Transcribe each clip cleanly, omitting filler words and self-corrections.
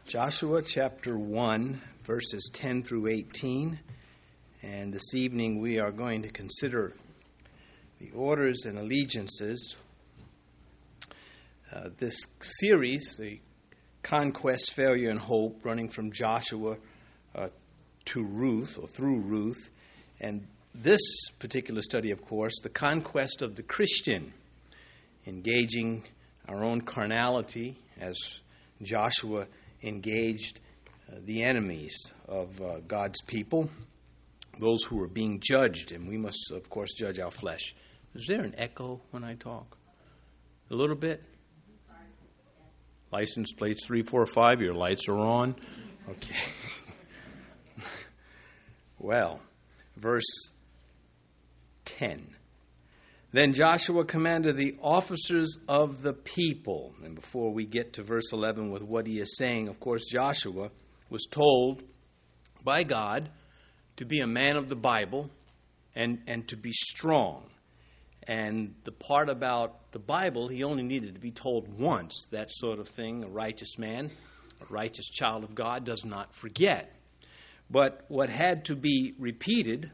Joshua chapter 1, verses 10 through 18. And this evening we are going to consider the orders and allegiances. This series, the Conquest, Failure, and Hope, running from Joshua to Ruth, or through Ruth. And this particular study, of course, the conquest of the Christian, engaging our own carnality as Joshua engaged the enemies of God's people, those who are being judged, and we must, of course, judge our flesh. Is there an echo when I talk? A little bit? License plates 3, 4, 5, your lights are on. Okay. Well, verse 10. Then Joshua commanded the officers of the people. And before we get to verse 11 with what he is saying, of course, Joshua was told by God to be a man of the Bible and to be strong. And the part about the Bible, he only needed to be told once. That sort of thing, a righteous man, a righteous child of God does not forget. But what had to be repeated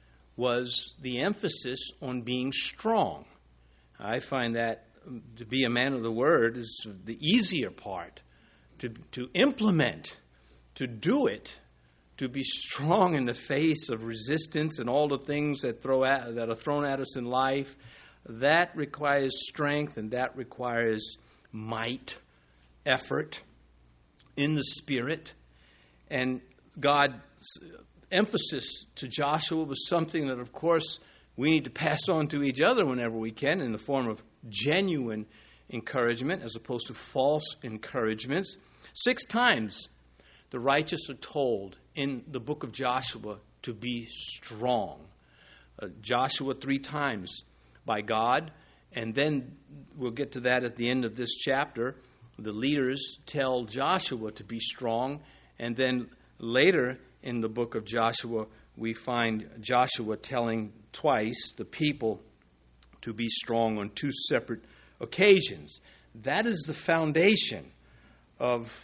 was the emphasis on being strong. I find that to be a man of the Word is the easier part, to implement, to do it, to be strong in the face of resistance and all the things that are thrown at us in life. That requires strength, and that requires might, effort in the Spirit. And God's emphasis to Joshua was something that, of course, we need to pass on to each other whenever we can in the form of genuine encouragement as opposed to false encouragements. 6 times the righteous are told in the book of Joshua to be strong. Joshua 3 times by God, and then we'll get to that at the end of this chapter. The leaders tell Joshua to be strong, and then later in the book of Joshua, we find Joshua telling twice the people to be strong on 2 separate occasions. That is the foundation of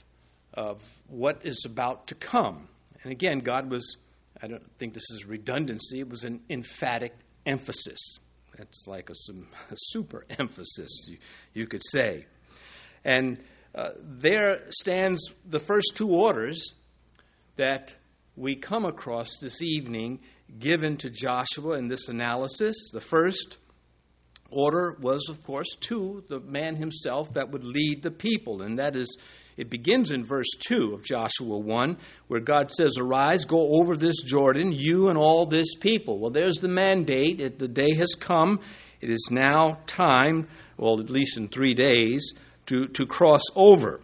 what is about to come. And again, God was, I don't think this is redundancy, it was an emphatic emphasis. That's like a super emphasis, you could say. And there stands the first 2 orders that we come across this evening given to Joshua in this analysis. The first order was, of course, to the man himself that would lead the people. And that is, it begins in verse 2 of Joshua 1, where God says, "Arise, go over this Jordan, you and all this people." Well, there's the mandate. The day has come. It is now time, well, at least in 3 days, to cross over.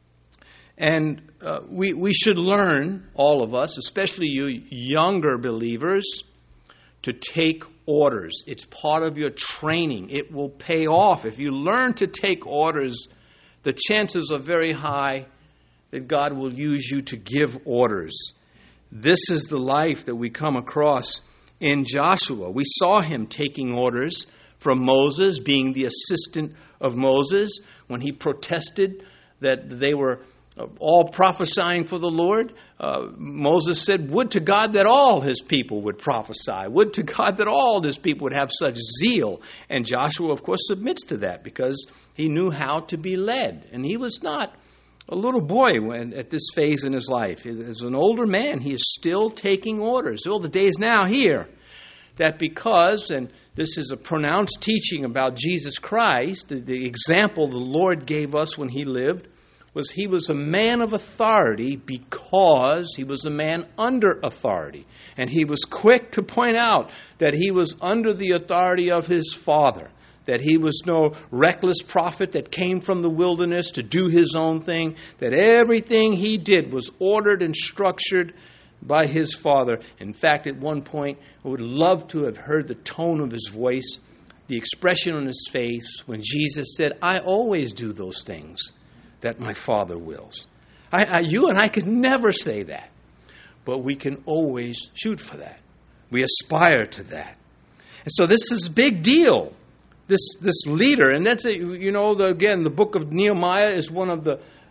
And we should learn, all of us, especially you younger believers, to take orders. It's part of your training. It will pay off. If you learn to take orders, the chances are very high that God will use you to give orders. This is the life that we come across in Joshua. We saw him taking orders from Moses, being the assistant of Moses, when he protested that they were all prophesying for the Lord. Moses said, "Would to God that all his people would prophesy. Would to God that all his people would have such zeal." And Joshua, of course, submits to that because he knew how to be led. And he was not a little boy at this phase in his life. As an older man, he is still taking orders. Well, the day is now here that because, and this is a pronounced teaching about Jesus Christ, the example the Lord gave us when he lived, was he was a man of authority because he was a man under authority. And he was quick to point out that he was under the authority of his Father, that he was no reckless prophet that came from the wilderness to do his own thing, that everything he did was ordered and structured by his Father. In fact, at one point, I would love to have heard the tone of his voice, the expression on his face when Jesus said, "I always do those things that my Father wills." You and I could never say that, but we can always shoot for that. We aspire to that. And so this is a big deal. This leader, and that's again, the book of Nehemiah is one of the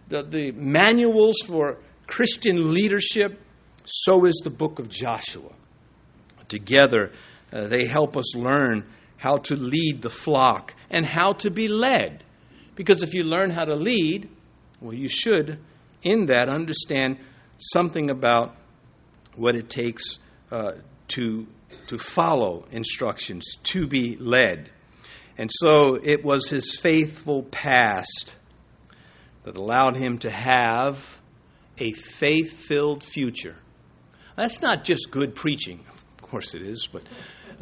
the manuals for Christian leadership, so is the book of Joshua. Together, they help us learn how to lead the flock and how to be led. Because if you learn how to lead, well, you should, in that, understand something about what it takes to follow instructions, to be led. And so it was his faithful past that allowed him to have a faith-filled future. That's not just good preaching. Of course it is, but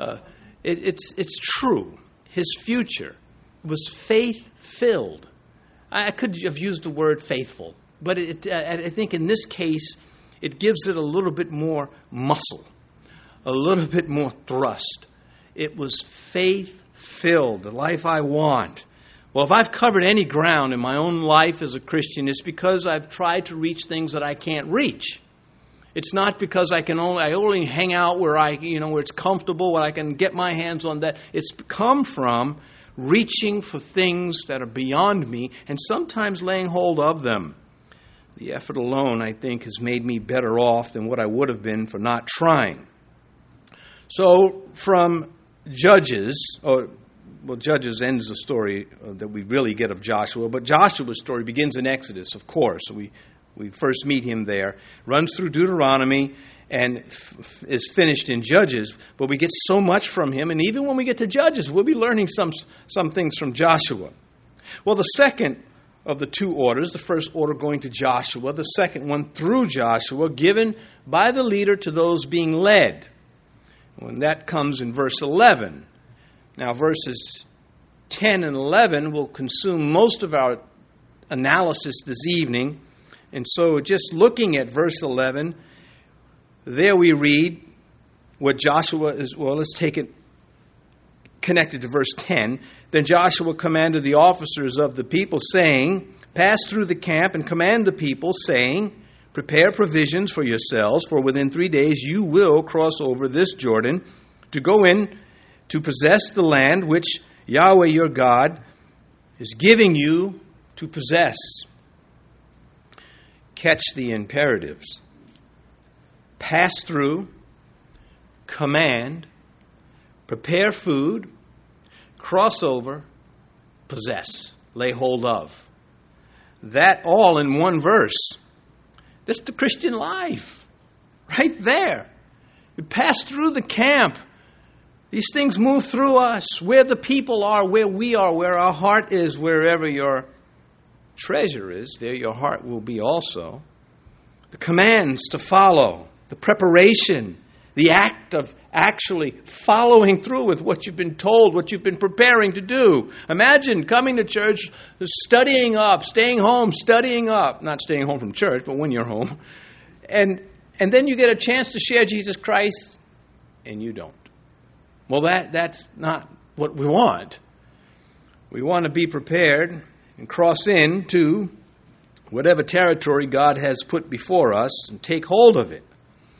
it's true. His future was faith-filled. I could have used the word faithful, but I think in this case, it gives it a little bit more muscle, a little bit more thrust. It was faith-filled, the life I want. Well, if I've covered any ground in my own life as a Christian, it's because I've tried to reach things that I can't reach. It's not because I only hang out where where it's comfortable, where I can get my hands on that. It's come from reaching for things that are beyond me and sometimes laying hold of them. The effort alone, I think, has made me better off than what I would have been for not trying. So from Judges, Judges ends the story that we really get of Joshua, but Joshua's story begins in Exodus, of course. So we first meet him there, runs through Deuteronomy, and is finished in Judges. But we get so much from him, and even when we get to Judges, we'll be learning some things from Joshua. Well, the second of the two orders, the first order going to Joshua, the second one through Joshua, given by the leader to those being led. And that comes in verse 11. Now, verses 10 and 11 will consume most of our analysis this evening. And so just looking at verse 11, there we read what Joshua is, well, let's take it connected to verse 10. Then Joshua commanded the officers of the people, saying, pass through the camp and command the people, saying, prepare provisions for yourselves, for within 3 days you will cross over this Jordan to go in to possess the land which Yahweh your God is giving you to possess. Catch the imperatives. Pass through, command, prepare food, cross over, possess, lay hold of. That all in one verse. That's the Christian life. Right there. We pass through the camp. These things move through us. Where the people are, where we are, where our heart is, wherever your treasure is, there your heart will be also. The commands to follow, the preparation, the act of actually following through with what you've been told, what you've been preparing to do. Imagine coming to church, studying up, staying home, studying up. Not staying home from church, but when you're home. And then you get a chance to share Jesus Christ, and you don't. Well, that's not what we want. We want to be prepared and cross into whatever territory God has put before us and take hold of it.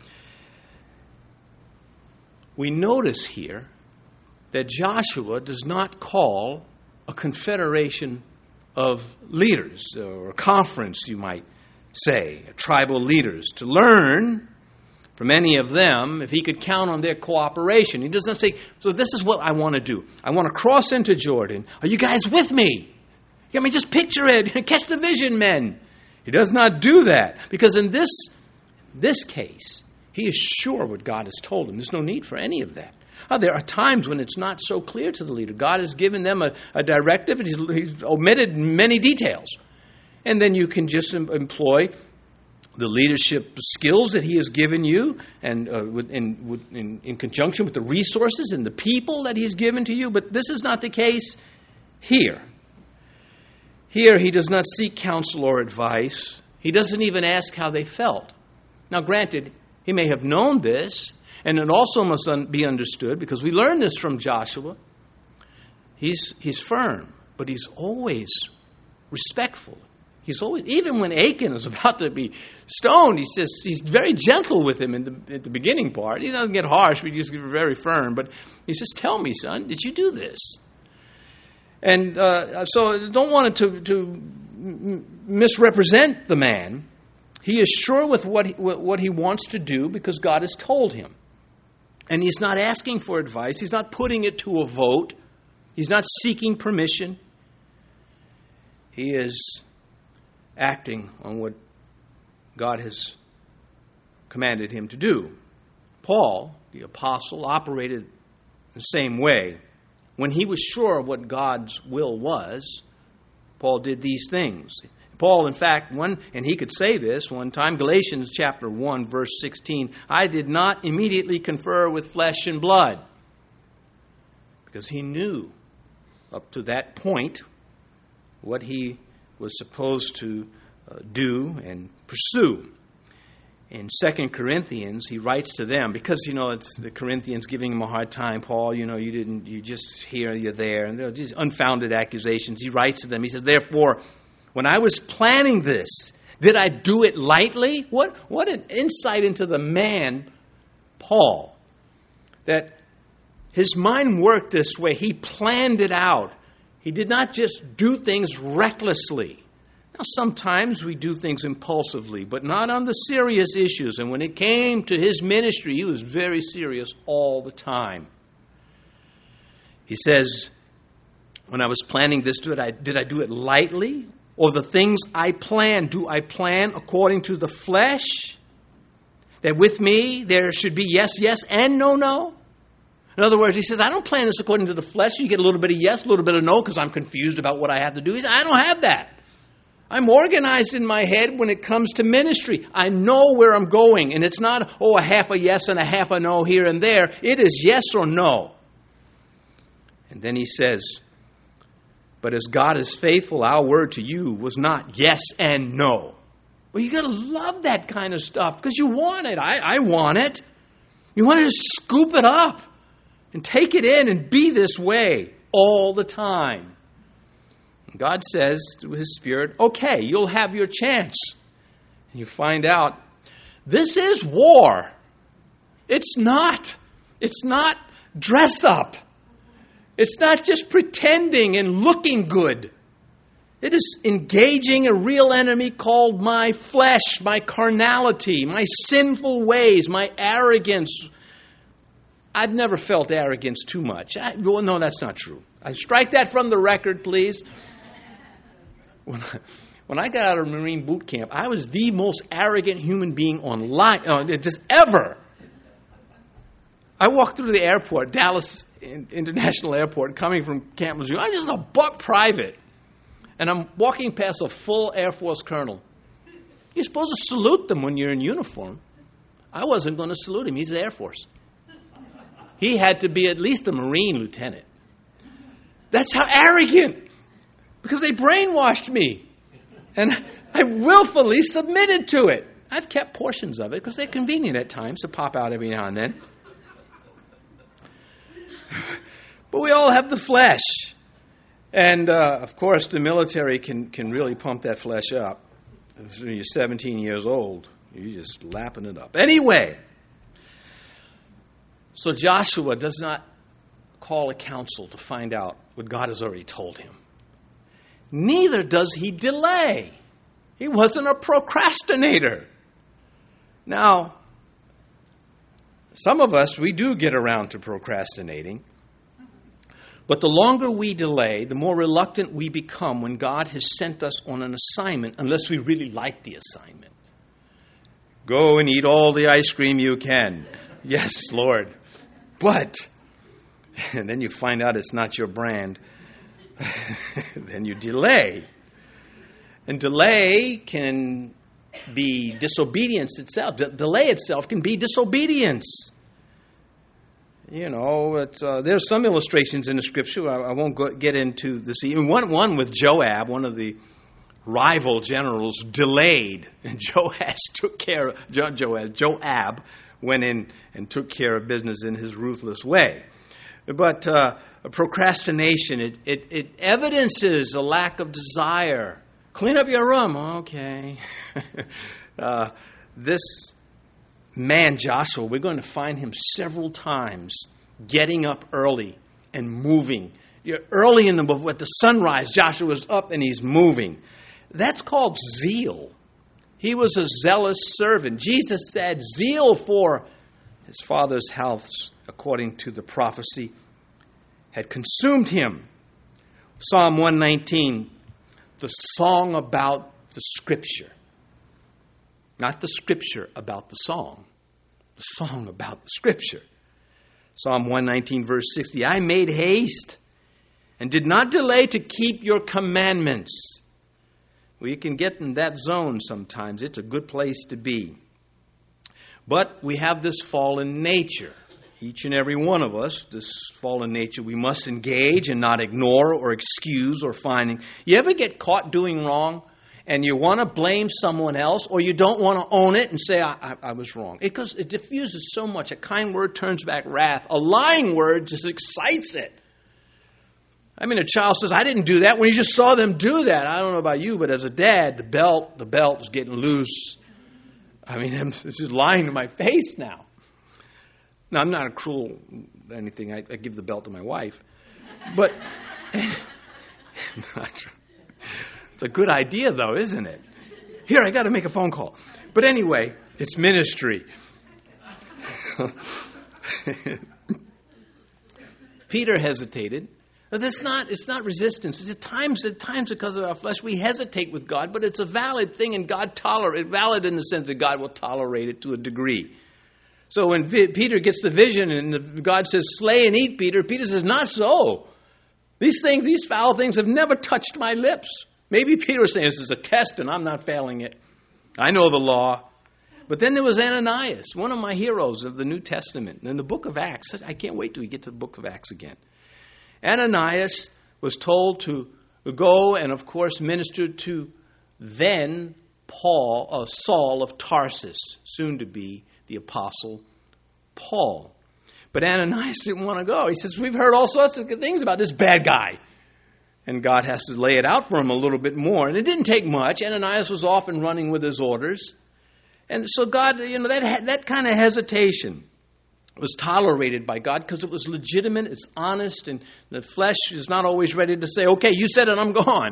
We notice here that Joshua does not call a confederation of leaders, or a conference, you might say, tribal leaders, to learn from any of them if he could count on their cooperation. He doesn't say, so this is what I want to do. I want to cross into Jordan. Are you guys with me? I mean, just picture it. Catch the vision, men. He does not do that, because in this case, he is sure what God has told him. There's no need for any of that. There are times when it's not so clear to the leader. God has given them a directive, and he's omitted many details. And then you can just employ the leadership skills that he has given you, and in conjunction with the resources and the people that he's given to you. But this is not the case here. Here, he does not seek counsel or advice. He doesn't even ask how they felt. Now, granted, he may have known this, and it also must be understood, because we learn this from Joshua. He's firm, but he's always respectful. He's always, even when Achan is about to be stoned, he's very gentle with him at the beginning part. He doesn't get harsh, but he's very firm. But he says, tell me, son, did you do this? And so I don't want it to misrepresent the man. He is sure with what he wants to do because God has told him. And he's not asking for advice. He's not putting it to a vote. He's not seeking permission. He is acting on what God has commanded him to do. Paul, the apostle, operated the same way. When he was sure of what God's will was, Paul did these things. Paul, in fact, and he could say this one time, Galatians chapter 1, verse 16, I did not immediately confer with flesh and blood. Because he knew up to that point what he was supposed to do and pursue. In 2 Corinthians, he writes to them, because, it's the Corinthians giving him a hard time. Paul, you just here, you're there. And they're just unfounded accusations. He writes to them, he says, therefore, when I was planning this, did I do it lightly? What an insight into the man, Paul, that his mind worked this way. He planned it out. He did not just do things recklessly. Now, sometimes we do things impulsively, but not on the serious issues. And when it came to his ministry, he was very serious all the time. He says, when I was planning this, did I do it lightly? Or the things I plan, do I plan according to the flesh? That with me there should be yes, yes, and no, no? In other words, he says, I don't plan this according to the flesh. You get a little bit of yes, a little bit of no, because I'm confused about what I have to do. He says, I don't have that. I'm organized in my head when it comes to ministry. I know where I'm going, and it's not, a half a yes and a half a no here and there. It is yes or no. And then he says, but as God is faithful, our word to you was not yes and no. Well, you got to love that kind of stuff because you want it. I want it. You want to scoop it up and take it in and be this way all the time. And God says through His Spirit, okay, you'll have your chance. And you find out this is war. It's not dress up. It's not just pretending and looking good. It is engaging a real enemy called my flesh, my carnality, my sinful ways, my arrogance. I've never felt arrogance too much. No, that's not true. I strike that from the record, please. When I got out of Marine boot camp, I was the most arrogant human being just ever. I walked through the airport, Dallas International Airport, coming from Camp Lejeune. I'm just a buck private. And I'm walking past a full Air Force colonel. You're supposed to salute them when you're in uniform. I wasn't going to salute him. He's the Air Force. He had to be at least a Marine lieutenant. That's how arrogant. Because they brainwashed me. And I willfully submitted to it. I've kept portions of it because they're convenient at times to pop out every now and then. But we all have the flesh. And, of course, the military can really pump that flesh up. When you're 17 years old, you're just lapping it up. Anyway, so Joshua does not call a council to find out what God has already told him. Neither does he delay. He wasn't a procrastinator. Now, some of us, we do get around to procrastinating. But the longer we delay, the more reluctant we become when God has sent us on an assignment, unless we really like the assignment. Go and eat all the ice cream you can. Yes, Lord. But, and then you find out it's not your brand. Then you delay. And delay can be disobedience itself. Delay itself can be disobedience. You know, there's some illustrations in the Scripture. I won't get into this. One with Joab, one of the rival generals, delayed, and Joab went in and took care of business in his ruthless way. But procrastination, it evidences a lack of desire. Clean up your room. Okay. This man, Joshua, we're going to find him several times getting up early and moving. Early in with the sunrise, Joshua is up and he's moving. That's called zeal. He was a zealous servant. Jesus said zeal for his Father's house, according to the prophecy, had consumed him. Psalm 119, the song about the Scripture. Not the Scripture about the song. The song about the Scripture. Psalm 119, verse 60, I made haste and did not delay to keep your commandments. Well, you can get in that zone sometimes. It's a good place to be. But we have this fallen nature. Each and every one of us, this fallen nature, we must engage and not ignore or excuse or finding. You ever get caught doing wrong and you want to blame someone else, or you don't want to own it and say, I was wrong? Because it diffuses so much. A kind word turns back wrath. A lying word just excites it. I mean, a child says, I didn't do that, when you just saw them do that. I don't know about you, but as a dad, the belt is getting loose. I mean, it's just lying to my face now. Now, I'm not a cruel anything. I give the belt to my wife. But it's a good idea, though, isn't it? Here, I got to make a phone call. But anyway, it's ministry. Peter hesitated. It's not resistance. At times, because of our flesh, we hesitate with God, but it's a valid thing, and God valid in the sense that God will tolerate it to a degree. So when Peter gets the vision and God says, slay and eat, Peter says, not so. These foul things have never touched my lips. Maybe Peter was saying, this is a test and I'm not failing it. I know the law. But then there was Ananias, one of my heroes of the New Testament. And in the book of Acts, I can't wait till we get to the book of Acts again. Ananias was told to go and, of course, minister to then Saul of Tarsus, soon to be the Apostle Paul. But Ananias didn't want to go. He says, we've heard all sorts of good things about this bad guy. And God has to lay it out for him a little bit more. And it didn't take much. Ananias was off and running with his orders. And so God, that kind of hesitation was tolerated by God because it was legitimate, it's honest, and the flesh is not always ready to say, okay, you said it, I'm gone.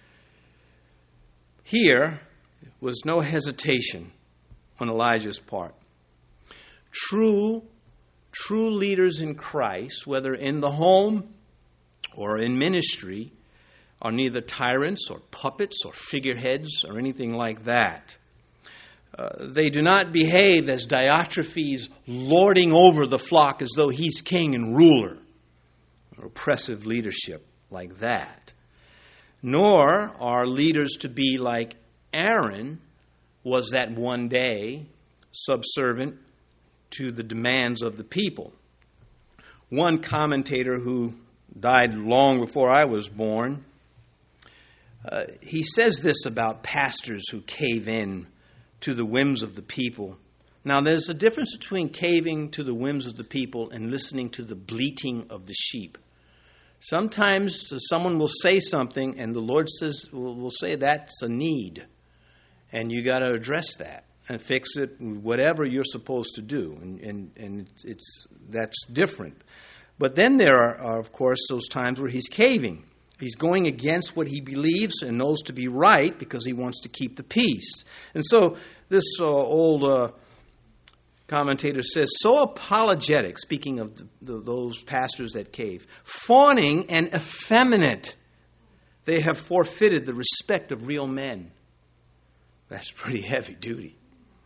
Here was no hesitation on Elijah's part. True leaders in Christ, whether in the home or in ministry, are neither tyrants or puppets or figureheads or anything like that. They do not behave as Diotrephes lording over the flock as though he's king and ruler, or oppressive leadership like that. Nor are leaders to be like Aaron was that one day, subservient to the demands of the people. One commentator who died long before I was born, he says this about pastors who cave in to the whims of the people. Now, there's a difference between caving to the whims of the people and listening to the bleating of the sheep. Sometimes someone will say something, and the Lord will say that's a need, and you got to address that and fix it, whatever you're supposed to do, and that's different. But then there are, of course, those times where he's caving. He's going against what he believes and knows to be right because he wants to keep the peace. And so this old commentator says, so apologetic, speaking of those pastors that cave, fawning and effeminate, they have forfeited the respect of real men. That's pretty heavy duty.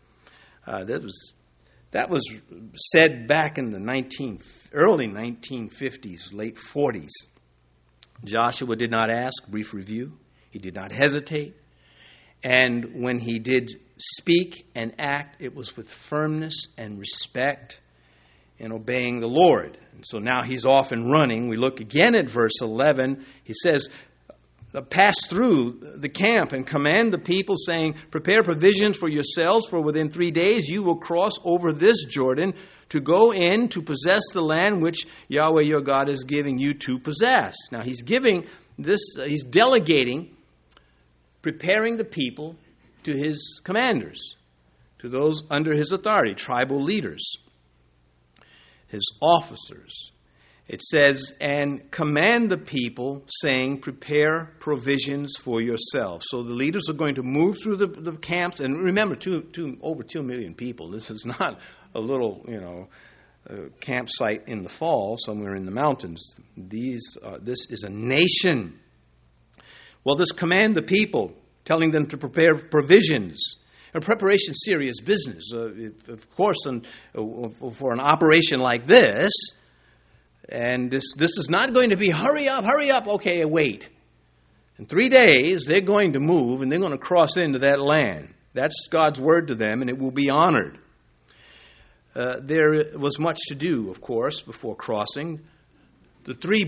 That was said back in the early 1950s, late 40s. Joshua did not ask, brief review. He did not hesitate. And when he did speak and act, it was with firmness and respect and obeying the Lord. And so now he's off and running. We look again at verse 11. He says, pass through the camp and command the people, saying, prepare provisions for yourselves, for within 3 days you will cross over this Jordan to go in to possess the land which Yahweh your God is giving you to possess. Now he's giving this, he's delegating, preparing the people to his commanders, to those under his authority, tribal leaders, his officers. It says, and command the people, saying, prepare provisions for yourselves. So the leaders are going to move through the camps. And remember, over 2 million people. This is not a little, campsite in the fall somewhere in the mountains. This is a nation. Well, this command the people, telling them to prepare provisions. And preparation is serious business. Of course, for an operation like this, and this is not going to be hurry up, okay, wait. In 3 days, they're going to move and they're going to cross into that land. That's God's word to them, and it will be honored. There was much to do, of course, before crossing. The 3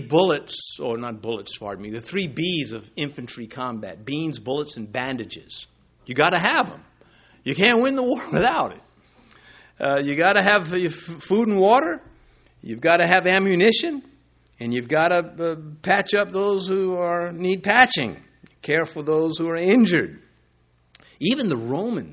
the 3 B's of infantry combat: beans, bullets, and bandages. You got to have them. You can't win the war without it. You got to have food and water. You've got to have ammunition, and you've got to patch up those who need patching. Care for those who are injured. Even the Roman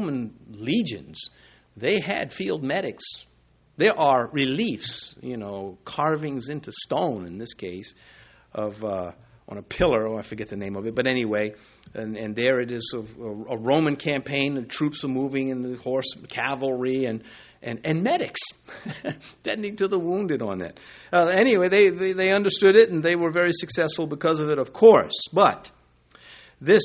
legions, they had field medics. There are reliefs, carvings into stone in this case, of on a pillar. I forget the name of it, but anyway, and there it is a Roman campaign. The troops are moving in the horse cavalry and medics tending to the wounded on that. Anyway, they understood it, and they were very successful because of it, of course. But this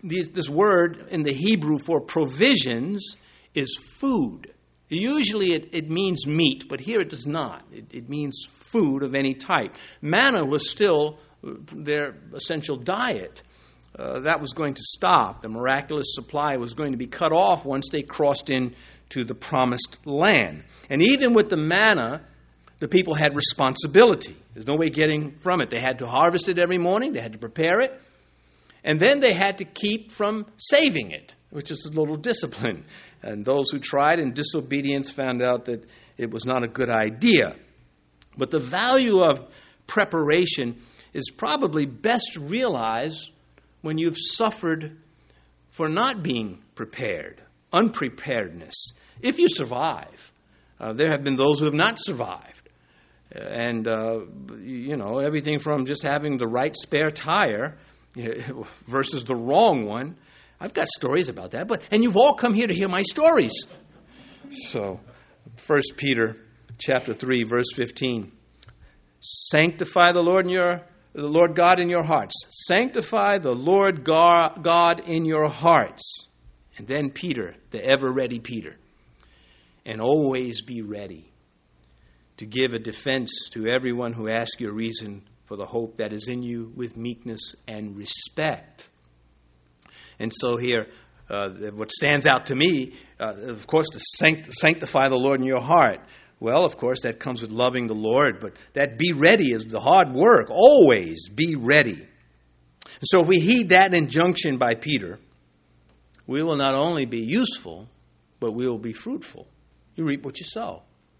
word in the Hebrew for provisions is food. Usually it means meat, but here it does not. It means food of any type. Manna was still their essential diet. That was going to stop. The miraculous supply was going to be cut off once they crossed into the promised land. And even with the manna, the people had responsibility. There's no way getting from it. They had to harvest it every morning. They had to prepare it. And then they had to keep from saving it, which is a little discipline. And those who tried in disobedience found out that it was not a good idea. But the value of preparation is probably best realized when you've suffered for not being prepared, unpreparedness. If you survive, there have been those who have not survived. And, everything from just having the right spare tire versus the wrong one. I've got stories about that, and you've all come here to hear my stories. So, 1 Peter chapter 3, verse 15. Sanctify the Lord God in your hearts. Sanctify the Lord God in your hearts. And then Peter, the ever-ready Peter. And always be ready to give a defense to everyone who asks you a reason for the hope that is in you with meekness and respect. And so here, what stands out to me, of course, to sanctify the Lord in your heart. Well, of course, that comes with loving the Lord, but that be ready is the hard work. Always be ready. So if we heed that injunction by Peter, we will not only be useful, but we will be fruitful. You reap what you sow.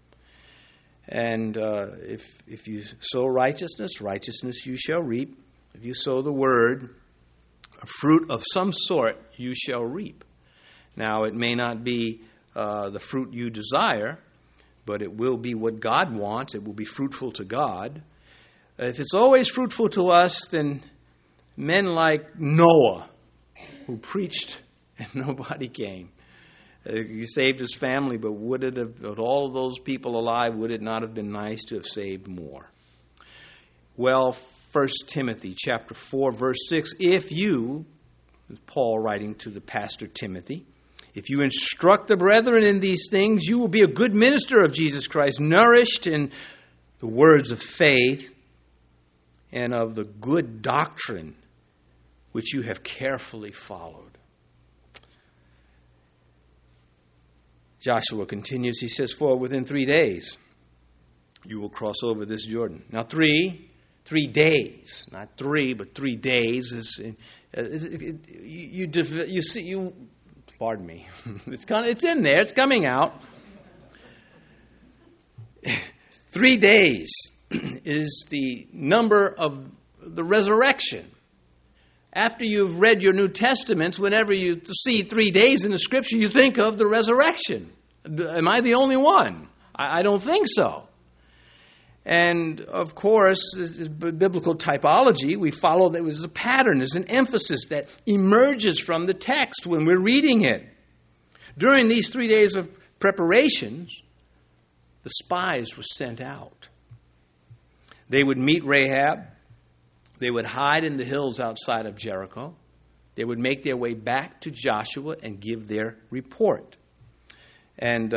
And if you sow righteousness, righteousness you shall reap. If you sow the word, a fruit of some sort you shall reap. Now, it may not be the fruit you desire, but it will be what God wants. It will be fruitful to God. If it's always fruitful to us, then men like Noah, who preached and nobody came, he saved his family, but would it have, of all of those people alive, would it not have been nice to have saved more? Well, 1 Timothy chapter 4, verse 6, if you, Paul writing to the pastor Timothy, if you instruct the brethren in these things, you will be a good minister of Jesus Christ, nourished in the words of faith and of the good doctrine which you have carefully followed. Joshua continues, he says, for within 3 days you will cross over this Jordan. Now 3 days, not 3, but 3 days is pardon me. It's in there. It's coming out. 3 days is the number of the resurrection. After you've read your New Testaments, whenever you see 3 days in the Scripture, you think of the resurrection. Am I the only one? I don't think so. And, of course, this is biblical typology. We follow that there's a pattern, there's an emphasis that emerges from the text when we're reading it. During these 3 days of preparations, the spies were sent out. They would meet Rahab. They would hide in the hills outside of Jericho. They would make their way back to Joshua and give their report. And,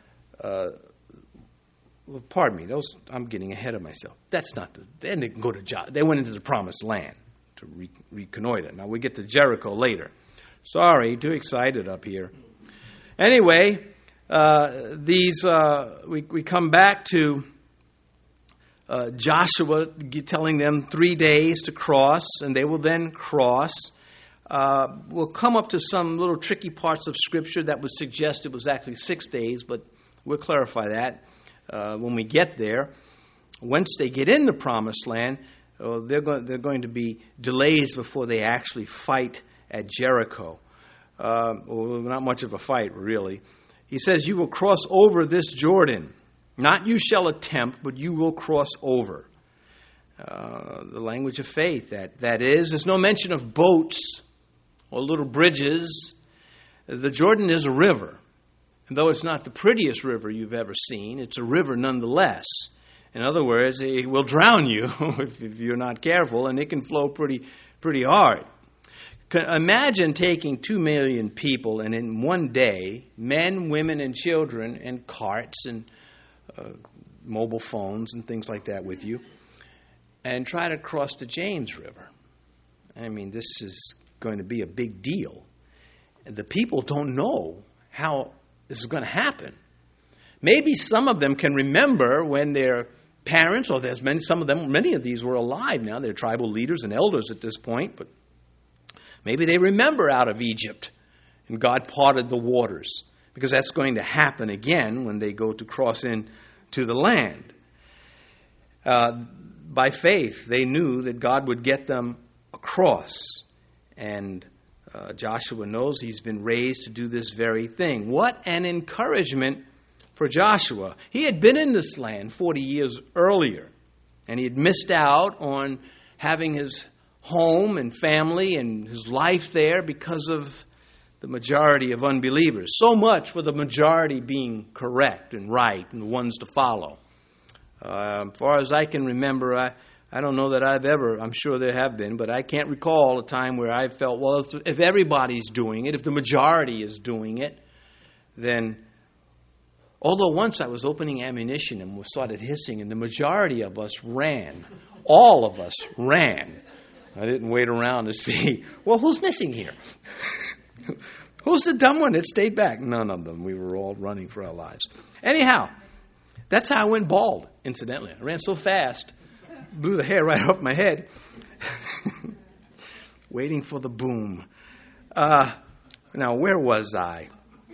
pardon me, I'm getting ahead of myself. That's not they didn't go to They went into the promised land to reconnoiter. Now we get to Jericho later. Sorry, too excited up here. Anyway, we come back to Joshua telling them 3 days to cross, and they will then cross. We'll come up to some little tricky parts of Scripture that would suggest it was actually 6 days, but we'll clarify that when we get there. Once they get in the promised land, they're going to be delays before they actually fight at Jericho. Not much of a fight, really. He says, you will cross over this Jordan. Not you shall attempt, but you will cross over. The language of faith, that is. There's no mention of boats or little bridges. The Jordan is a river. And though it's not the prettiest river you've ever seen, it's a river nonetheless. In other words, it will drown you if you're not careful, and it can flow pretty hard. Imagine taking 2 million people, and in one day, men, women, and children, and carts, and mobile phones, and things like that with you, and try to cross the James River. I mean, this is going to be a big deal. And the people don't know how this is going to happen. Maybe some of them can remember when their parents, or there's many of these were alive now. They're tribal leaders and elders at this point, but maybe they remember out of Egypt and God parted the waters, because that's going to happen again when they go to cross into the land. By faith, they knew that God would get them across. And Joshua knows he's been raised to do this very thing. What an encouragement for Joshua. He had been in this land 40 years earlier, and he had missed out on having his home and family and his life there because of the majority of unbelievers. So much for the majority being correct and right and the ones to follow. As far as I can remember, I don't know that I've ever, I'm sure there have been, but I can't recall a time where I felt, well, if everybody's doing it, if the majority is doing it, then, although once I was opening ammunition and we started hissing and the majority of us ran, all of us ran. I didn't wait around to see, well, who's missing here? Who's the dumb one that stayed back? None of them. We were all running for our lives. Anyhow, that's how I went bald, incidentally. I ran so fast, blew the hair right off my head, waiting for the boom. Now, where was I?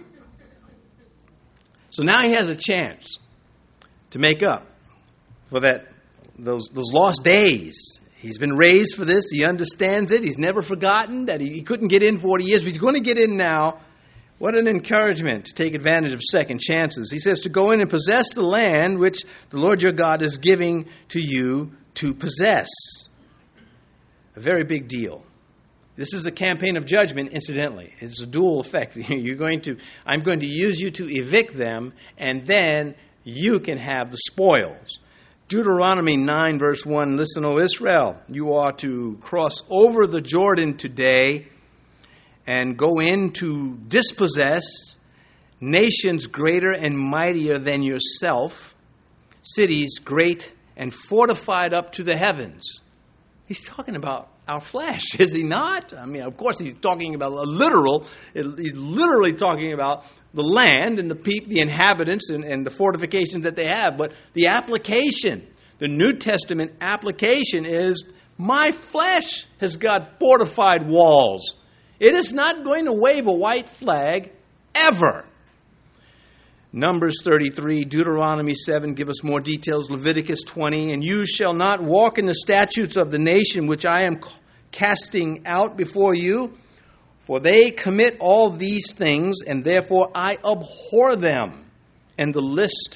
So now he has a chance to make up for those lost days. He's been raised for this. He understands it. He's never forgotten that he couldn't get in 40 years, but he's going to get in now. What an encouragement to take advantage of second chances. He says to go in and possess the land which the Lord your God is giving to you to possess. A very big deal. This is a campaign of judgment, incidentally. It's a dual effect. I'm going to use you to evict them, and then you can have the spoils. Deuteronomy 9, verse 1, listen, O Israel, you are to cross over the Jordan today and go in to dispossess nations greater and mightier than yourself, cities great and fortified up to the heavens. He's talking about our flesh, is he not? I mean, of course, he's talking about he's literally talking about the land and the people, the inhabitants, and the fortifications that they have. But the application, the New Testament application is, my flesh has got fortified walls. It is not going to wave a white flag ever. Numbers 33, Deuteronomy 7 give us more details. Leviticus 20, and you shall not walk in the statutes of the nation which I am casting out before you, for they commit all these things, and therefore I abhor them. And the list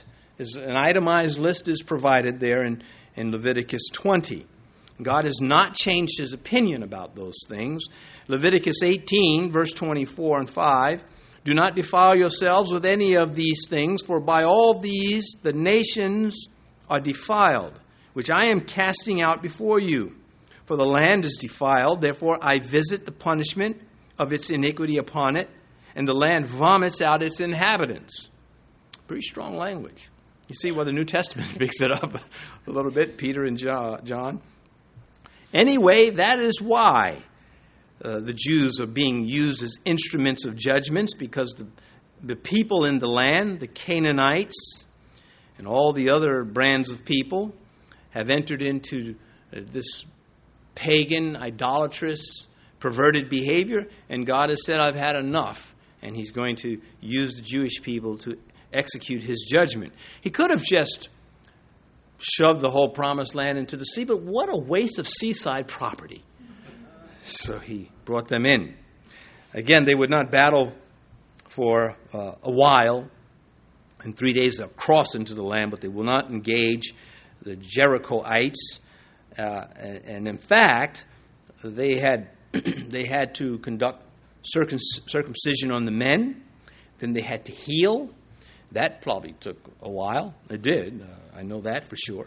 An itemized list is provided there in Leviticus 20. God has not changed his opinion about those things. Leviticus 18, verse 24 and 5, do not defile yourselves with any of these things, for by all these the nations are defiled, which I am casting out before you. For the land is defiled, therefore I visit the punishment of its iniquity upon it, and the land vomits out its inhabitants. Pretty strong language. You see why the New Testament picks it up a little bit, Peter and John. Anyway, that is why the Jews are being used as instruments of judgments, because the people in the land, the Canaanites, and all the other brands of people have entered into this pagan, idolatrous, perverted behavior, and God has said, I've had enough, and he's going to use the Jewish people to execute his judgment. He could have just shoved the whole promised land into the sea, but what a waste of seaside property. So he brought them in. Again, they would not battle for a while. In 3 days they'll cross into the land, but they will not engage the Jerichoites. And in fact, they had to conduct circumcision on the men. Then they had to heal. That probably took a while. It did. I know that for sure.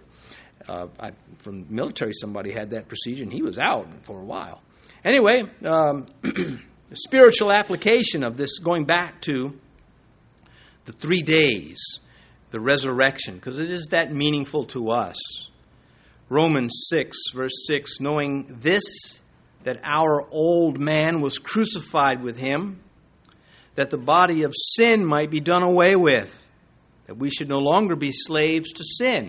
From military, somebody had that procedure, and he was out for a while. Anyway, the spiritual application of this, going back to the 3 days, the resurrection, because it is that meaningful to us. Romans 6, verse 6, knowing this, that our old man was crucified with him, that the body of sin might be done away with, that we should no longer be slaves to sin.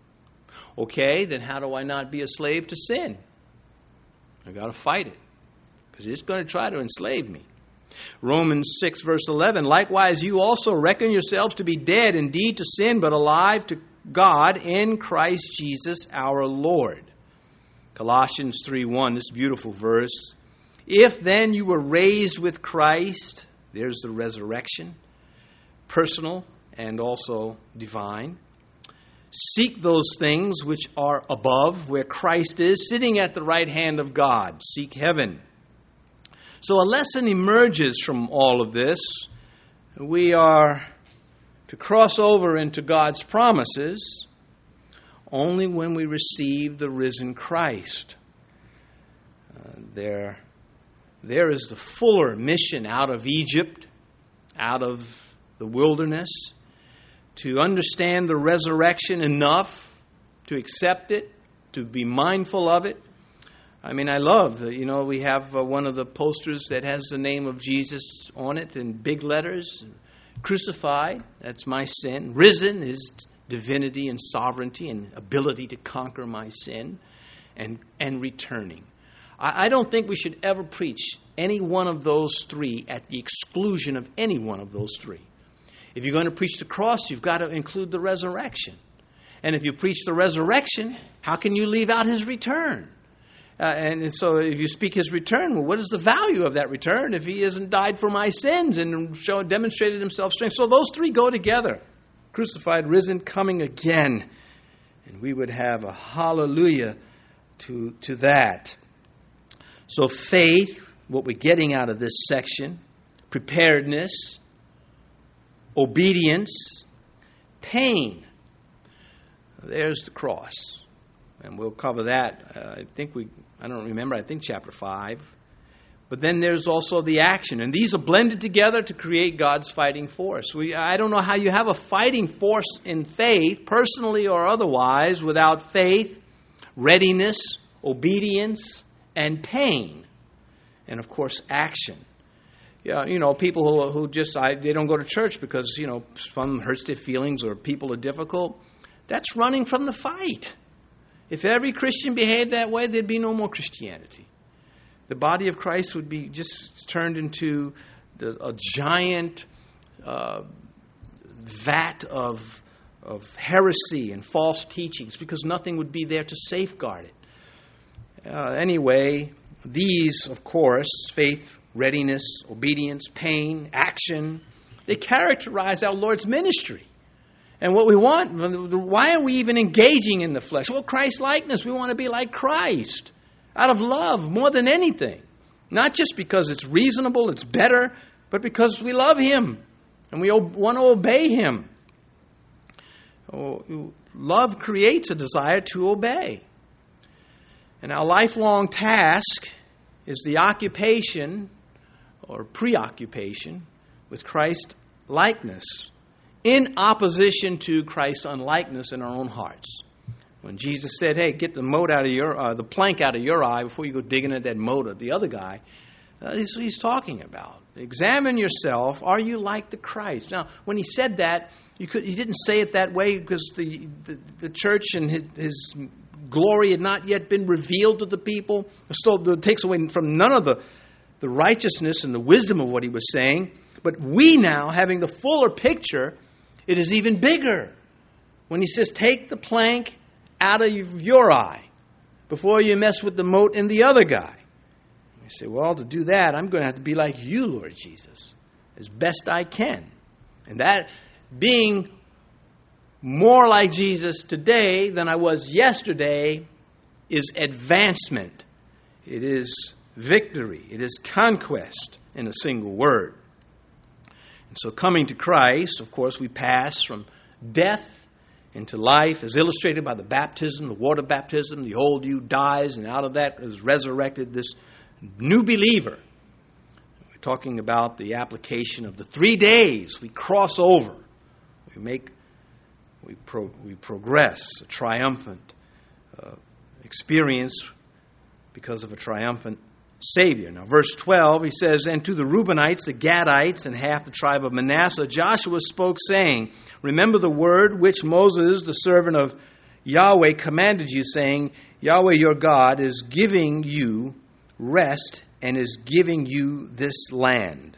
Okay, then how do I not be a slave to sin? I've got to fight it, because it's going to try to enslave me. Romans 6, verse 11, likewise you also reckon yourselves to be dead indeed to sin, but alive to God in Christ Jesus our Lord. Colossians 3:1, this beautiful verse. If then you were raised with Christ, there's the resurrection, personal and also divine. Seek those things which are above, where Christ is, sitting at the right hand of God. Seek heaven. So a lesson emerges from all of this. We are to cross over into God's promises only when we receive the risen Christ. There is the fuller mission out of Egypt, out of the wilderness, to understand the resurrection enough to accept it, to be mindful of it. I mean, I love, we have one of the posters that has the name of Jesus on it in big letters. Crucified, that's my sin. Risen is divinity and sovereignty and ability to conquer my sin. And returning. I don't think we should ever preach any one of those three at the exclusion of any one of those three. If you're going to preach the cross, you've got to include the resurrection. And if you preach the resurrection, how can you leave out his return? And so if you speak his return, well, what is the value of that return if he hasn't died for my sins and demonstrated himself strength? So those three go together. Crucified, risen, coming again. And we would have a hallelujah to that. So faith, what we're getting out of this section, preparedness, obedience, pain. There's the cross. And we'll cover that, I don't remember, I think chapter 5. But then there's also the action. And these are blended together to create God's fighting force. I don't know how you have a fighting force in faith, personally or otherwise, without faith, readiness, obedience, and pain. And of course, action. Yeah, people who just, they don't go to church because, some hurts their feelings or people are difficult. That's running from the fight. If every Christian behaved that way, there'd be no more Christianity. The body of Christ would be just turned into a giant vat of heresy and false teachings because nothing would be there to safeguard it. Anyway, these, of course, faith, readiness, obedience, pain, action, they characterize our Lord's ministry. And what we want, why are we even engaging in the flesh? Well, Christ-likeness. We want to be like Christ out of love more than anything. Not just because it's reasonable, it's better, but because we love Him and we want to obey Him. Love creates a desire to obey. And our lifelong task is the occupation or preoccupation with Christ-likeness in opposition to Christ-unlikeness in our own hearts. When Jesus said, hey, get the mote out of the plank out of your eye before you go digging at that mote of the other guy, that's what He's talking about. Examine yourself. Are you like the Christ? Now, when He said that, He didn't say it that way because the church and His glory had not yet been revealed to the people. So it takes away from none of the righteousness and the wisdom of what He was saying. But we now, having the fuller picture, it is even bigger. When He says, take the plank out of your eye before you mess with the mote in the other guy. You say, well, to do that, I'm going to have to be like you, Lord Jesus, as best I can. And that being more like Jesus today than I was yesterday is advancement. It is victory. It is conquest in a single word. And so coming to Christ, of course, we pass from death into life, as illustrated by the baptism, the water baptism. The old you dies, and out of that is resurrected this new believer. We're talking about the application of the 3 days. We cross over. We progress, a triumphant experience because of a triumphant Savior. Now, verse 12, he says, and to the Reubenites, the Gadites, and half the tribe of Manasseh, Joshua spoke, saying, remember the word which Moses, the servant of Yahweh, commanded you, saying, Yahweh your God is giving you rest and is giving you this land.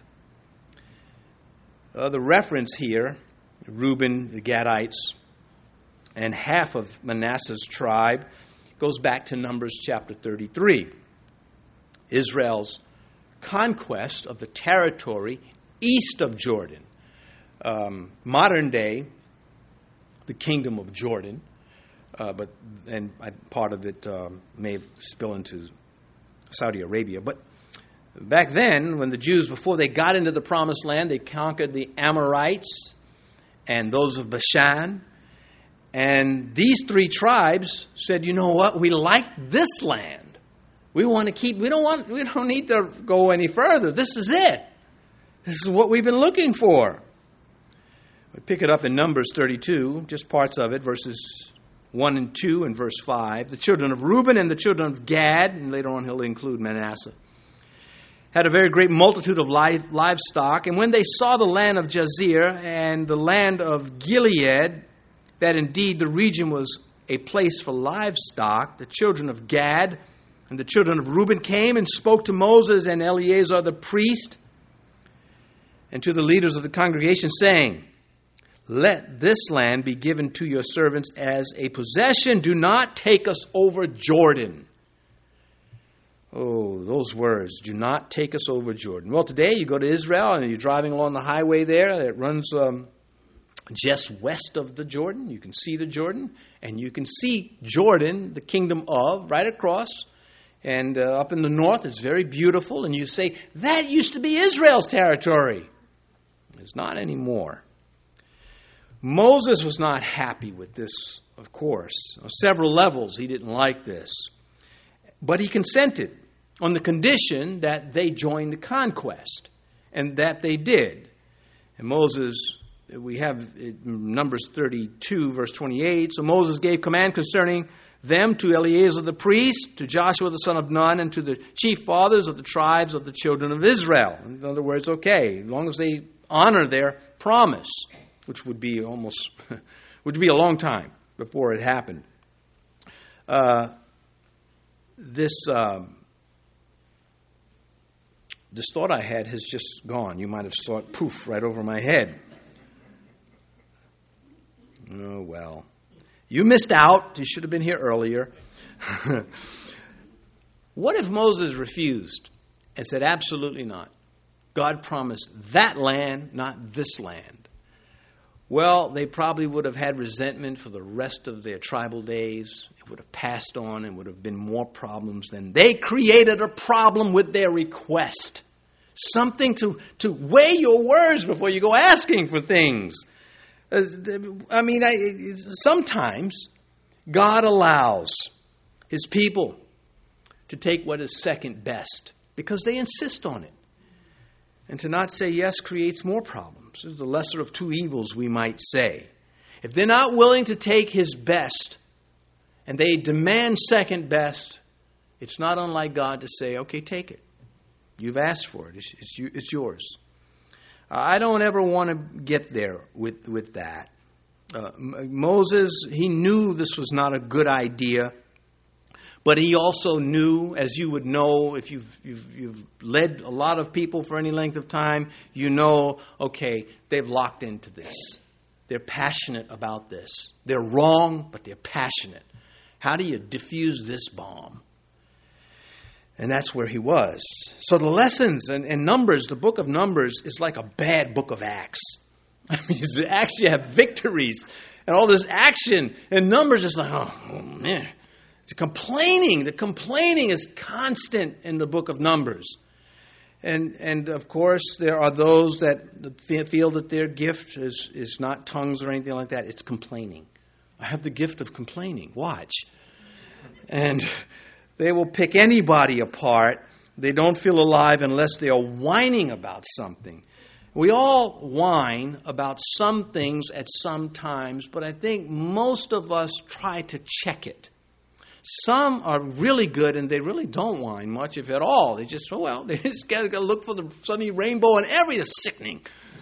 The reference here, Reuben, the Gadites, and half of Manasseh's tribe, goes back to Numbers chapter 33. Israel's conquest of the territory east of Jordan. Modern day, the kingdom of Jordan, but part of it may spill into Saudi Arabia. But back then, when the Jews, before they got into the promised land, they conquered the Amorites and those of Bashan. And these three tribes said, you know what, we like this land. We want to keep, we don't need to go any further. This is it. This is what we've been looking for. We pick it up in Numbers 32, just parts of it, verses 1 and 2 and verse 5. The children of Reuben and the children of Gad, and later on he'll include Manasseh, had a very great multitude of livestock. And when they saw the land of Jazer and the land of Gilead, that indeed the region was a place for livestock, the children of Gad and the children of Reuben came and spoke to Moses and Eleazar the priest and to the leaders of the congregation, saying, let this land be given to your servants as a possession. Do not take us over Jordan. Oh, those words, do not take us over Jordan. Well, today you go to Israel and you're driving along the highway there that runs just west of the Jordan. You can see the Jordan, and you can see Jordan, the kingdom of, right across. And up in the north, it's very beautiful. And you say, that used to be Israel's territory. It's not anymore. Moses was not happy with this, of course. On several levels, he didn't like this. But he consented on the condition that they join the conquest. And that they did. And Moses, we have Numbers 32, verse 28. So Moses gave command concerning them to Eleazar the priest, to Joshua the son of Nun, and to the chief fathers of the tribes of the children of Israel. In other words, okay, as long as they honor their promise, which would be a long time before it happened. This thought I had has just gone. You might have saw it poof right over my head. Oh, well. You missed out. You should have been here earlier. What if Moses refused and said, absolutely not? God promised that land, not this land. well, they probably would have had resentment for the rest of their tribal days. It would have passed on and would have been more problems. Then they created a problem with their request. Something to weigh your words before you go asking for things. Sometimes God allows His people to take what is second best because they insist on it. And to not say yes creates more problems. It's the lesser of two evils, we might say. If they're not willing to take His best and they demand second best, it's not unlike God to say, okay, take it. You've asked for it. It's yours. I don't ever want to get there with that. Moses, he knew this was not a good idea. But he also knew, as you would know, if you've led a lot of people for any length of time, you know, okay, they've locked into this. They're passionate about this. They're wrong, but they're passionate. How do you diffuse this bomb? And that's where he was. So the lessons and Numbers, the book of Numbers, is like a bad book of Acts. Acts, you have victories and all this action. And Numbers is like, oh man. It's complaining. The complaining is constant in the book of Numbers. And of course, there are those that feel that their gift is not tongues or anything like that. It's complaining. I have the gift of complaining. Watch. And they will pick anybody apart. They don't feel alive unless they are whining about something. We all whine about some things at some times, but I think most of us try to check it. Some are really good and they really don't whine much, if at all. They just, they just got to look for the sunny rainbow and everything is sickening.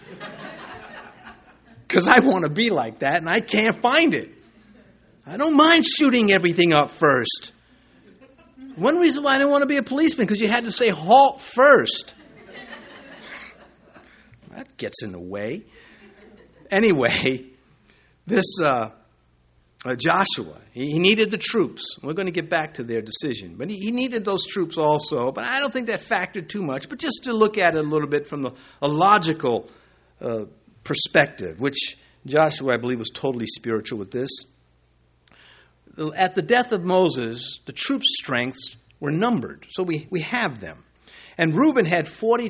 Because I want to be like that and I can't find it. I don't mind shooting everything up first. One reason why I didn't want to be a policeman, because you had to say halt first. That gets in the way. Anyway, this Joshua, he needed the troops. We're going to get back to their decision. But he needed those troops also. But I don't think that factored too much. But just to look at it a little bit from a logical perspective, which Joshua, I believe, was totally spiritual with this. At the death of Moses, the troops' strengths were numbered. So we have them. And Reuben had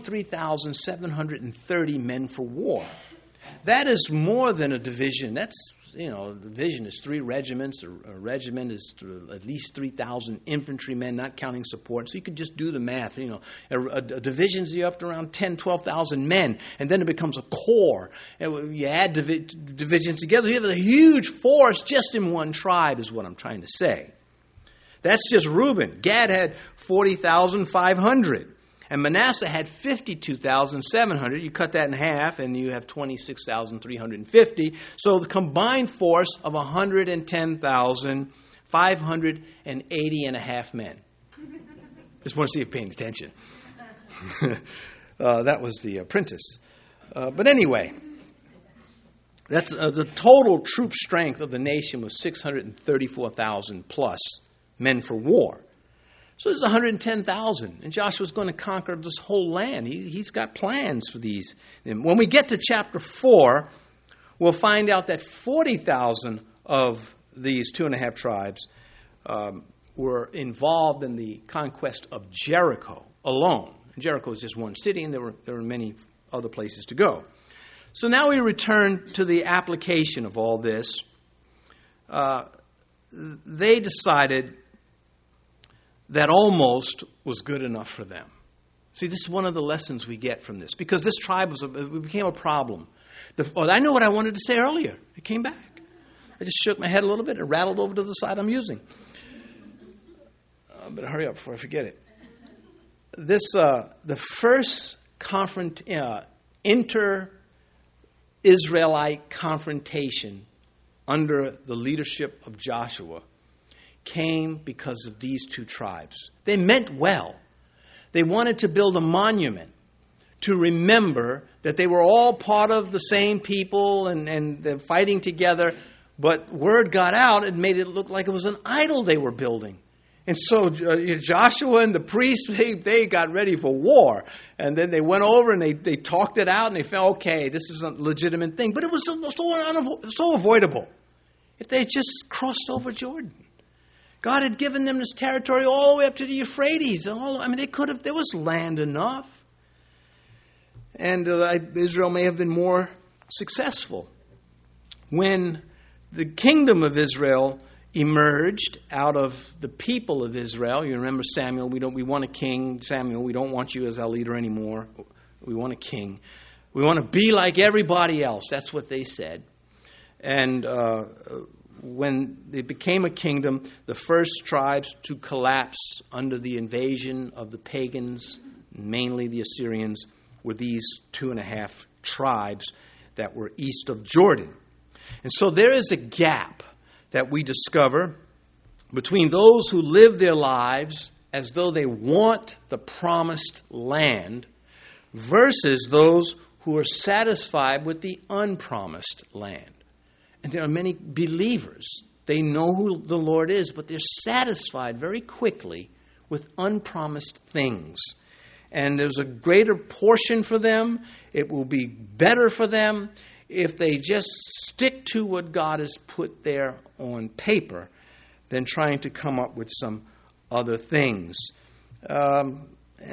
43,730 men for war. That is more than a division. That's, a division is 3 regiments. A regiment is at least 3,000 infantrymen, not counting support. So you could just do the math. A division's up to around 10, 12,000 men. And then it becomes a corps. And you add divisions together. You have a huge force just in one tribe is what I'm trying to say. That's just Reuben. Gad had 40,500. And Manasseh had 52,700. You cut that in half, and you have 26,350. So the combined force of 110,580 and a half men. Just want to see if you're paying attention. That was the apprentice. But anyway, that's the total troop strength of the nation was 634,000 plus men for war. So there's 110,000, and Joshua's going to conquer this whole land. He's got plans for these. And when we get to chapter 4, we'll find out that 40,000 of these 2.5 tribes were involved in the conquest of Jericho alone. And Jericho is just one city, and there were many other places to go. So now we return to the application of all this. They decided that almost was good enough for them. See, this is one of the lessons we get from this. Because this tribe became a problem. I know what I wanted to say earlier. It came back. I just shook my head a little bit and rattled over to the side I'm using. I better hurry up before I forget it. The first inter-Israelite confrontation under the leadership of Joshua came because of these 2 tribes. They meant well. They wanted to build a monument to remember that they were all part of the same people and they're fighting together. But word got out and made it look like it was an idol they were building. And so Joshua and the priests, they got ready for war. And then they went over and they talked it out and they felt, okay, this is a legitimate thing. But it was so avoidable if they had just crossed over Jordan. God had given them this territory all the way up to the Euphrates. There was land enough. And Israel may have been more successful. When the kingdom of Israel emerged out of the people of Israel, you remember Samuel, we want a king. Samuel, we don't want you as our leader anymore. We want a king. We want to be like everybody else. That's what they said. And when it became a kingdom, the first tribes to collapse under the invasion of the pagans, mainly the Assyrians, were these 2.5 tribes that were east of Jordan. And so there is a gap that we discover between those who live their lives as though they want the promised land versus those who are satisfied with the unpromised land. And there are many believers. They know who the Lord is, but they're satisfied very quickly with unpromised things. And there's a greater portion for them. It will be better for them if they just stick to what God has put there on paper than trying to come up with some other things. And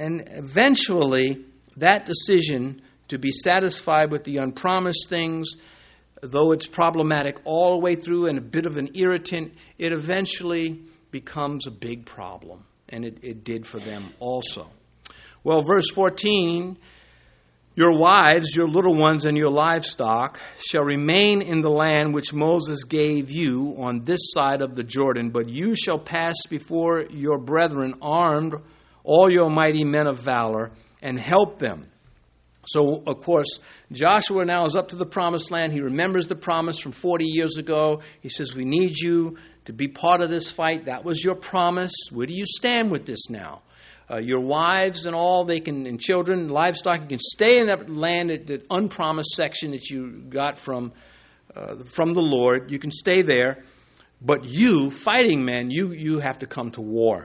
eventually, that decision to be satisfied with the unpromised things, though it's problematic all the way through and a bit of an irritant, it eventually becomes a big problem. And it did for them also. Well, verse 14, your wives, your little ones, and your livestock shall remain in the land which Moses gave you on this side of the Jordan, but you shall pass before your brethren armed, all your mighty men of valor, and help them. So, of course, Joshua now is up to the promised land. He remembers the promise from 40 years ago. He says, we need you to be part of this fight. That was your promise. Where do you stand with this now? Your wives and all, and children, livestock, you can stay in that land, that unpromised section that you got from the Lord. You can stay there. But you, fighting men, you have to come to war.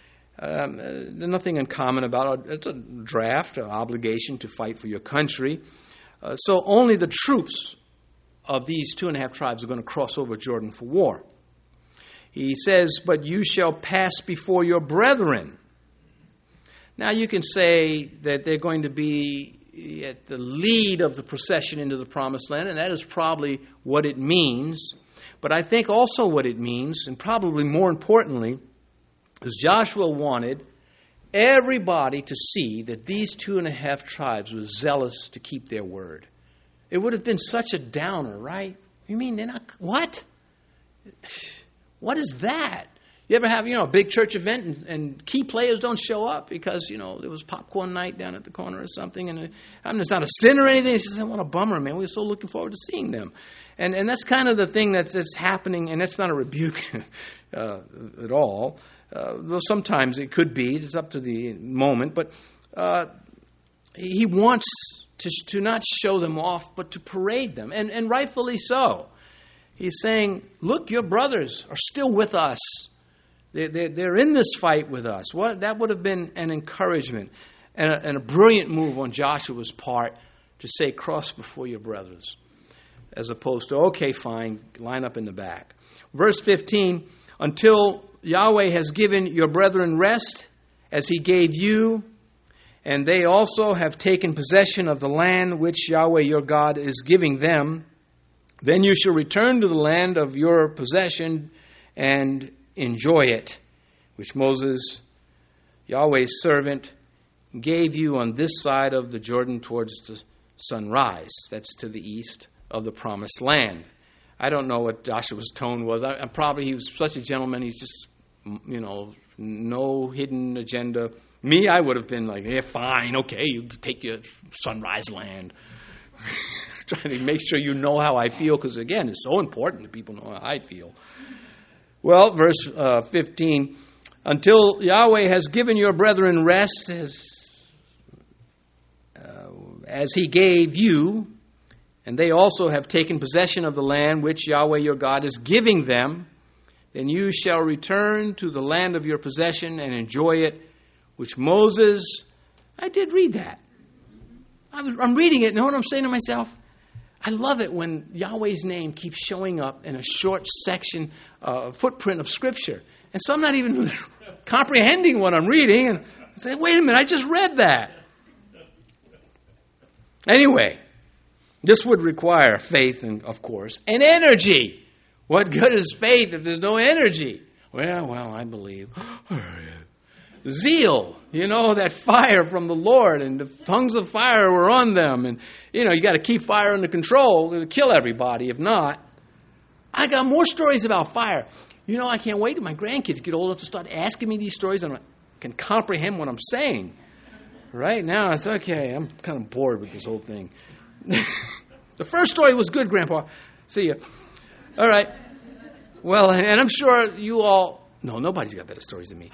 There's nothing uncommon about it. It's a draft, an obligation to fight for your country. So only the troops of these 2.5 tribes are going to cross over Jordan for war. He says, but you shall pass before your brethren. Now you can say that they're going to be at the lead of the procession into the promised land, and that is probably what it means. But I think also what it means, and probably more importantly, is Joshua wanted everybody to see that these 2.5 tribes were zealous to keep their word. It would have been such a downer, right? You mean they're not? What? What is that? You ever have, a big church event and key players don't show up because, there was popcorn night down at the corner or something, and it's not a sin or anything. It's just, what a bummer, man. We're so looking forward to seeing them. And that's kind of the thing that's happening, and that's not a rebuke at all. Though sometimes it could be. It's up to the moment. But he wants to not show them off, but to parade them, and rightfully so. He's saying, look, your brothers are still with us. They're in this fight with us. That would have been an encouragement and a brilliant move on Joshua's part to say, cross before your brothers, as opposed to, okay, fine, line up in the back. Verse 15, until Yahweh has given your brethren rest, as he gave you, and they also have taken possession of the land which Yahweh your God is giving them, then you shall return to the land of your possession and enjoy it, which Moses, Yahweh's servant, gave you on this side of the Jordan towards the sunrise. That's to the east of the promised land. I don't know what Joshua's tone was. He was such a gentleman. He's just, no hidden agenda. Me, I would have been like, yeah, fine, okay, you take your sunrise land. Trying to make sure you know how I feel, because, again, it's so important that people know how I feel. Well, verse 15, until Yahweh has given your brethren rest as he gave you, and they also have taken possession of the land which Yahweh your God is giving them, then you shall return to the land of your possession and enjoy it, which Moses, I did read that. I'm reading it, and you know what I'm saying to myself? I love it when Yahweh's name keeps showing up in a short section, footprint of Scripture. And so I'm not even comprehending what I'm reading, and I say, wait a minute, I just read that. Anyway, this would require faith, and of course, and energy. What good is faith if there's no energy? Well, I believe. Zeal, that fire from the Lord, and the tongues of fire were on them. And, you got to keep fire under control. It'll kill everybody if not. I got more stories about fire. I can't wait till my grandkids get old enough to start asking me these stories and I can comprehend what I'm saying. Right now, it's okay. I'm kind of bored with this whole thing. The first story was good, Grandpa. See ya. All right. Well, and I'm sure you all... No, nobody's got better stories than me.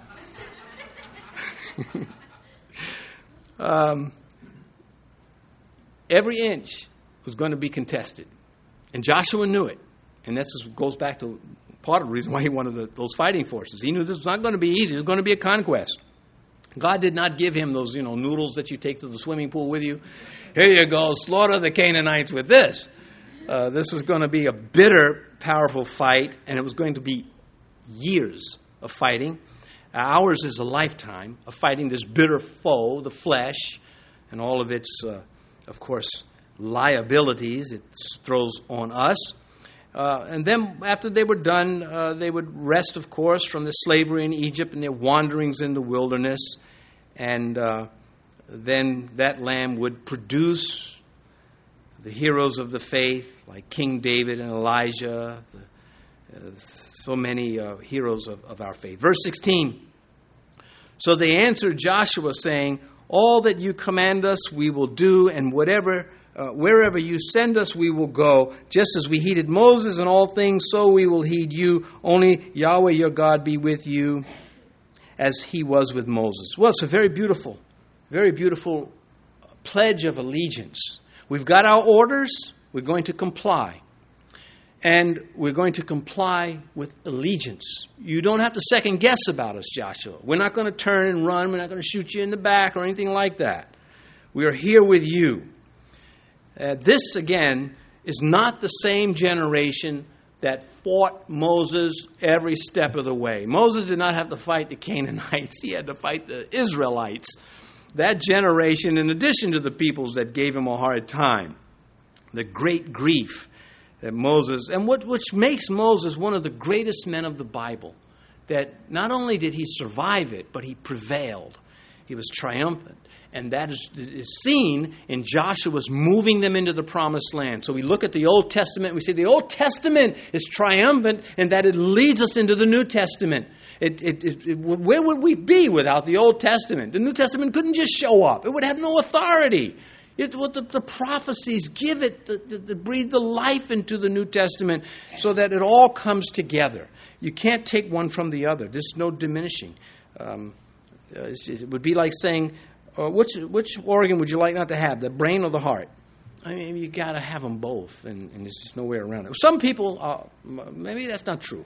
Every inch was going to be contested. And Joshua knew it. And this goes back to part of the reason why he wanted those fighting forces. He knew this was not going to be easy. It was going to be a conquest. God did not give him those, noodles that you take to the swimming pool with you. Here you go, slaughter the Canaanites with this. This was going to be a bitter, powerful fight, and it was going to be years of fighting. Ours is a lifetime of fighting this bitter foe, the flesh, and all of its, of course, liabilities it throws on us. And then after they were done, they would rest, of course, from the slavery in Egypt and their wanderings in the wilderness. And then that land would produce the heroes of the faith, like King David and Elijah, so many heroes of our faith. Verse 16. So they answered Joshua, saying, all that you command us we will do, and wherever you send us we will go. Just as we heeded Moses in all things, so we will heed you. Only Yahweh your God be with you as he was with Moses. Well, it's a very beautiful pledge of allegiance. We've got our orders. We're going to comply. And we're going to comply with allegiance. You don't have to second guess about us, Joshua. We're not going to turn and run. We're not going to shoot you in the back or anything like that. We are here with you. This, again, is not the same generation that fought Moses every step of the way. Moses did not have to fight the Canaanites. He had to fight the Israelites. That generation, in addition to the peoples that gave him a hard time, the great grief that Moses, and which makes Moses one of the greatest men of the Bible, that not only did he survive it, but he prevailed. He was triumphant. And that is seen in Joshua's moving them into the promised land. So we look at the Old Testament, and we say the Old Testament is triumphant, and that it leads us into the New Testament. Where would we be without the Old Testament? The New Testament couldn't just show up. It would have no authority. The prophecies give it, breathe the life into the New Testament so that it all comes together. You can't take one from the other. There's no diminishing. It would be like saying, which organ would you like not to have, the brain or the heart? I mean, you got to have them both, and there's just no way around it. Some people, maybe that's not true.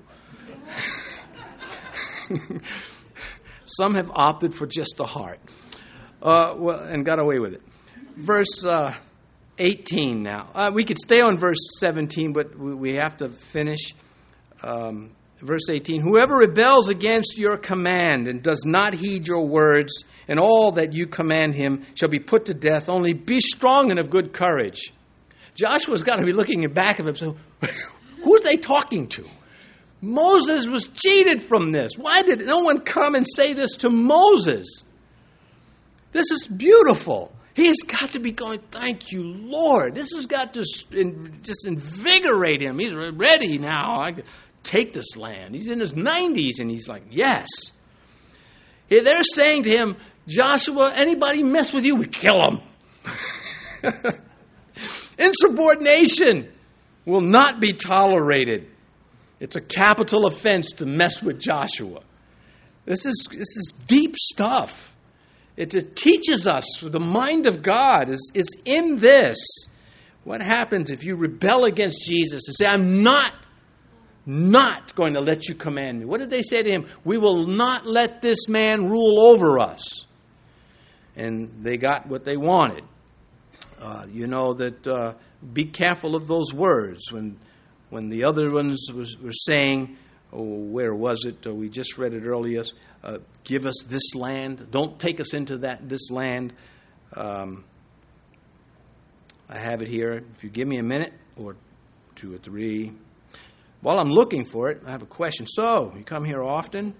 Some have opted for just the heart, and got away with it. Verse 18 now. We could stay on verse 17, but we have to finish. Verse 18, whoever rebels against your command and does not heed your words, and all that you command him shall be put to death. Only be strong and of good courage. Joshua's got to be looking back at him. So, who are they talking to? Moses was cheated from this. Why did no one come and say this to Moses? This is beautiful. He's got to be going, thank you, Lord. This has got to just invigorate him. He's ready now. I can take this land. He's in his 90s, and he's like, yes. They're saying to him, Joshua, anybody mess with you, we kill him. Insubordination will not be tolerated. It's a capital offense to mess with Joshua. This is deep stuff. It teaches us the mind of God is in this. What happens if you rebel against Jesus and say, I'm not not going to let you command me. What did they say to him? We will not let this man rule over us. And they got what they wanted. Be careful of those words. When the other ones were saying, where was it? We just read it earlier. Give us this land. Don't take us into this land. I have it here. If you give me a minute or 2 or 3. While I'm looking for it, I have a question. So, you come here often?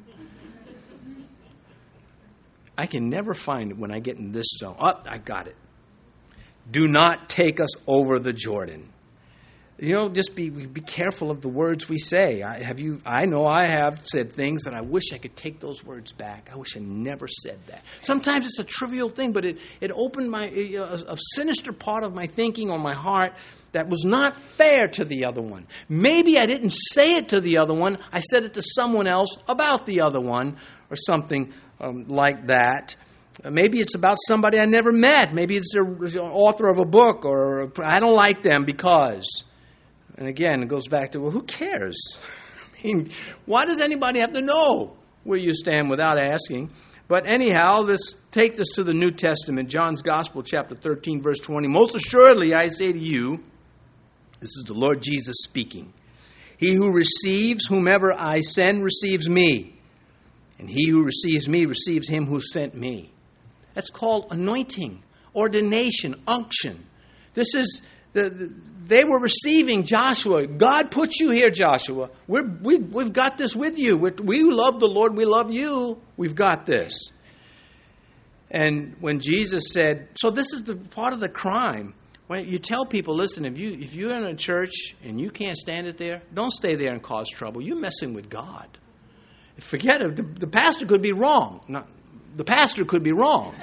I can never find it when I get in this zone. Oh, I got it. Do not take us over the Jordan. Just be careful of the words we say. I know I have said things that I wish I could take those words back. I wish I never said that. Sometimes it's a trivial thing, but it opened a sinister part of my thinking or my heart that was not fair to the other one. Maybe I didn't say it to the other one. I said it to someone else about the other one or something like that. Maybe it's about somebody I never met. Maybe it's the author of a book, or I don't like them because. And again, it goes back to, well, who cares? I mean, why does anybody have to know where you stand without asking? But anyhow, take this to the New Testament, John's Gospel, chapter 13, verse 20. Most assuredly, I say to you, this is the Lord Jesus speaking, he who receives whomever I send receives me, and he who receives me receives him who sent me. That's called anointing, ordination, unction. This is they were receiving Joshua. God put you here, Joshua. We've got this with you. We love the Lord. We love you. We've got this. And when Jesus said, so this is the part of the crime. When you tell people, listen, if you're in a church and you can't stand it there, don't stay there and cause trouble. You're messing with God. Forget it. The pastor could be wrong. The pastor could be wrong.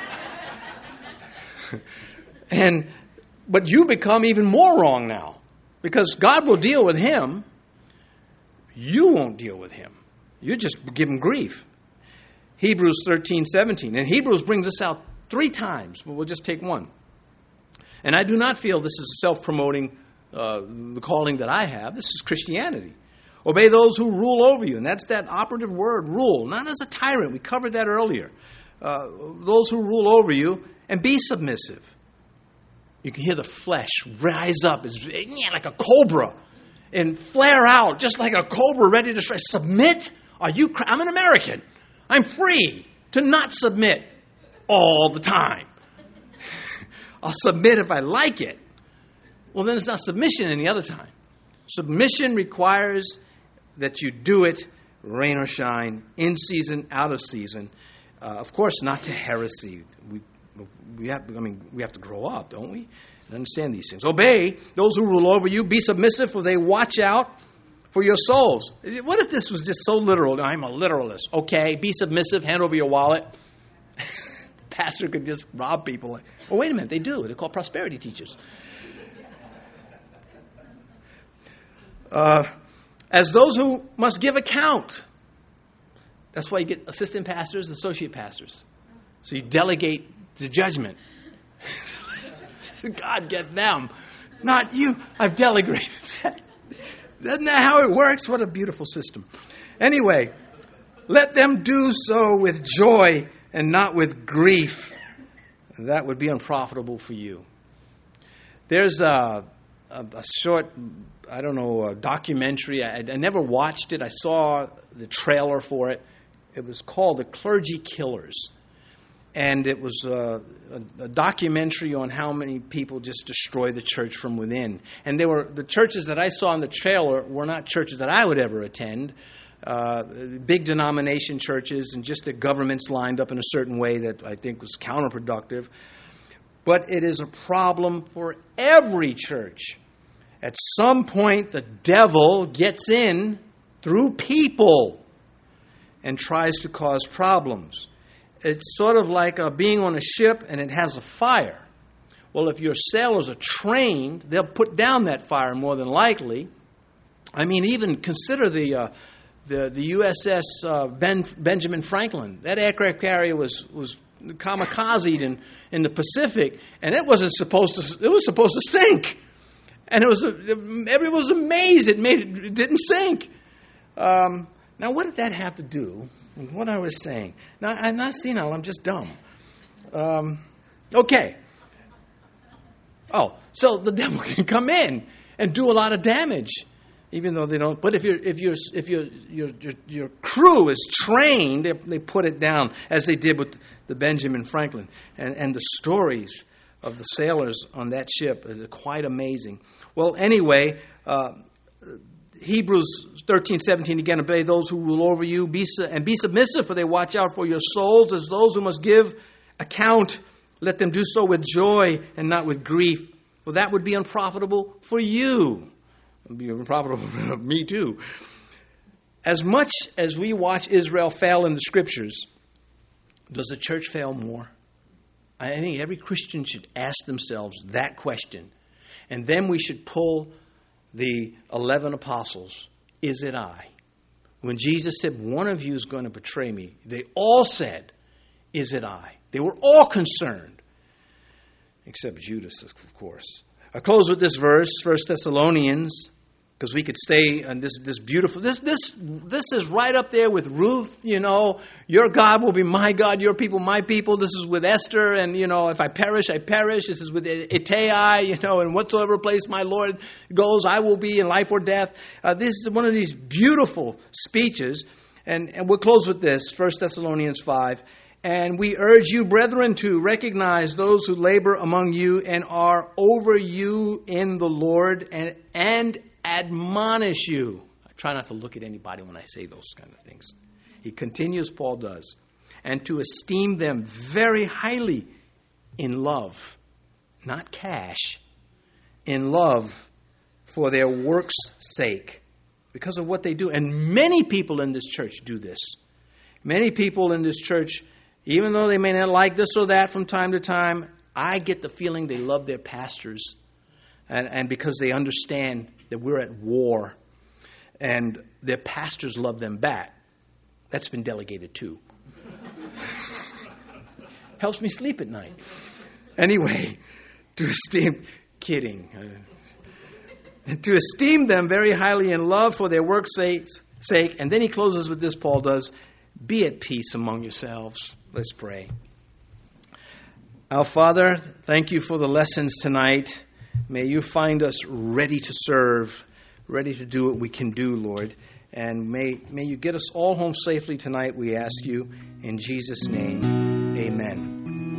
But you become even more wrong now. Because God will deal with him. You won't deal with him. You just give him grief. Hebrews 13:17. And Hebrews brings this out 3 times, but we'll just take one. And I do not feel this is self-promoting the calling that I have. This is Christianity. Obey those who rule over you. And that's that operative word, rule. Not as a tyrant. We covered that earlier. Those who rule over you. And be submissive. You can hear the flesh rise up like a cobra. And flare out just like a cobra ready to strike. Submit? I'm an American. I'm free to not submit all the time. I'll submit if I like it. Well, then it's not submission any other time. Submission requires that you do it, rain or shine, in season, out of season. Of course, not to heresy. We have to grow up, don't we? And understand these things. Obey those who rule over you. Be submissive, for they watch out for your souls. What if this was just so literal? I'm a literalist. Okay, be submissive, hand over your wallet. Pastor could just rob people. Oh, wait a minute, they do. They're called prosperity teachers. As those who must give account. That's why you get assistant pastors, associate pastors. So you delegate the judgment. God get them, not you. I've delegated that. Isn't that how it works? What a beautiful system. Anyway, let them do so with joy and not with grief. That would be unprofitable for you. There's a short, documentary. I never watched it. I saw the trailer for it. It was called The Clergy Killers. And it was a documentary on how many people just destroy the church from within. And the churches that I saw in the trailer were not churches that I would ever attend. Big denomination churches and just the governments lined up in a certain way that I think was counterproductive. But it is a problem for every church. At some point, the devil gets in through people and tries to cause problems. It's sort of like being on a ship and it has a fire. Well, if your sailors are trained, they'll put down that fire more than likely. I mean, even consider the USS Benjamin Franklin. That aircraft carrier was kamikazed in the Pacific, and it was supposed to sink. And everyone was amazed. It didn't sink. Now, what did that have to do with what I was saying? Now, I'm not senile. I'm just dumb. Okay. Oh, so the devil can come in and do a lot of damage, even though they don't. But if your crew is trained, they put it down, as they did with the Benjamin Franklin. And the stories of the sailors on that ship are quite amazing. Well, anyway, Hebrews 13:17 again, obey those who rule over you, be submissive, for they watch out for your souls as those who must give account. Let them do so with joy and not with grief, for that would be unprofitable for you. It would be unprofitable for me too. As much as we watch Israel fail in the Scriptures, does the church fail more? I think every Christian should ask themselves that question. And then we should pull the 11 apostles. Is it I? When Jesus said, one of you is going to betray me, they all said, is it I? They were all concerned, except Judas, of course. I close with this verse, 1 Thessalonians, because we could stay on this beautiful. This is right up there with Ruth. Your God will be my God, your people my people. This is with Esther, and if I perish, I perish. This is with Ittai, and whatsoever place my Lord goes, I will be in life or death. This is one of these beautiful speeches, and we'll close with this, 1 Thessalonians 5. And we urge you, brethren, to recognize those who labor among you and are over you in the Lord and admonish you. I try not to look at anybody when I say those kind of things. He continues, Paul does, and to esteem them very highly in love, not cash, in love for their work's sake, because of what they do. And many people in this church do this. Many people in this church, even though they may not like this or that from time to time, I get the feeling they love their pastors. And because they understand that we're at war. And their pastors love them back. That's been delegated too. Helps me sleep at night. Anyway, to esteem them very highly in love for their work's sake. And then he closes with this, Paul does, be at peace among yourselves. Let's pray. Our Father, thank you for the lessons tonight. May you find us ready to serve, ready to do what we can do, Lord. And may you get us all home safely tonight, we ask you. In Jesus' name, amen.